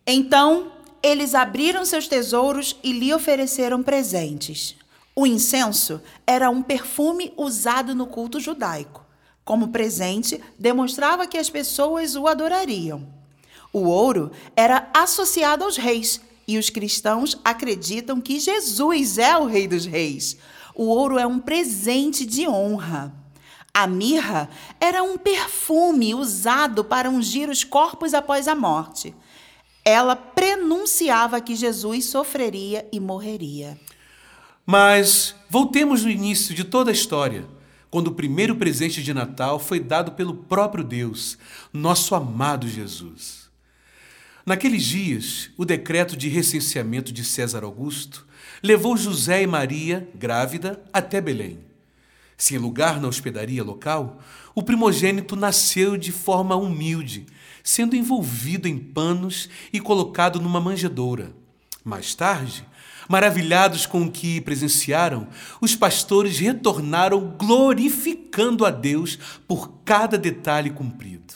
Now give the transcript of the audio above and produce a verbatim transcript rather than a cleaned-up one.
Então, eles abriram seus tesouros e lhe ofereceram presentes. O incenso era um perfume usado no culto judaico. Como presente, demonstrava que as pessoas o adorariam. O ouro era associado aos reis, e os cristãos acreditam que Jesus é o Rei dos Reis. O ouro é um presente de honra. A mirra era um perfume usado para ungir os corpos após a morte. Ela prenunciava que Jesus sofreria e morreria. Mas voltemos no início de toda a história, quando o primeiro presente de Natal foi dado pelo próprio Deus, nosso amado Jesus. Naqueles dias, o decreto de recenseamento de César Augusto levou José e Maria, grávida, até Belém. Sem lugar na hospedaria local, o primogênito nasceu de forma humilde, sendo envolvido em panos e colocado numa manjedoura. Mais tarde, maravilhados com o que presenciaram, os pastores retornaram glorificando a Deus por cada detalhe cumprido.